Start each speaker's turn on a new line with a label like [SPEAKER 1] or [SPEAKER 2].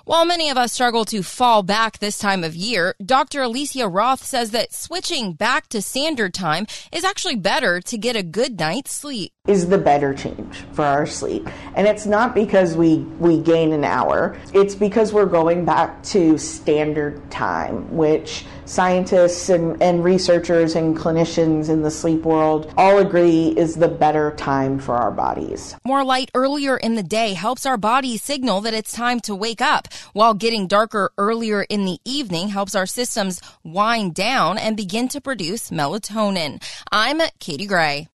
[SPEAKER 1] While many of us struggle to fall back this time of year, Dr. Alicia Roth says that switching back to standard time is actually better to get a good night's sleep.
[SPEAKER 2] Is the better change for our sleep. And it's not because we gain an hour. It's because we're going back to standard time, which scientists and researchers and clinicians in the sleep world all agree is the better time for our bodies.
[SPEAKER 1] More light earlier in the day helps our body signal that it's time to wake up, while getting darker earlier in the evening helps our systems wind down and begin to produce melatonin. I'm Katie Gray.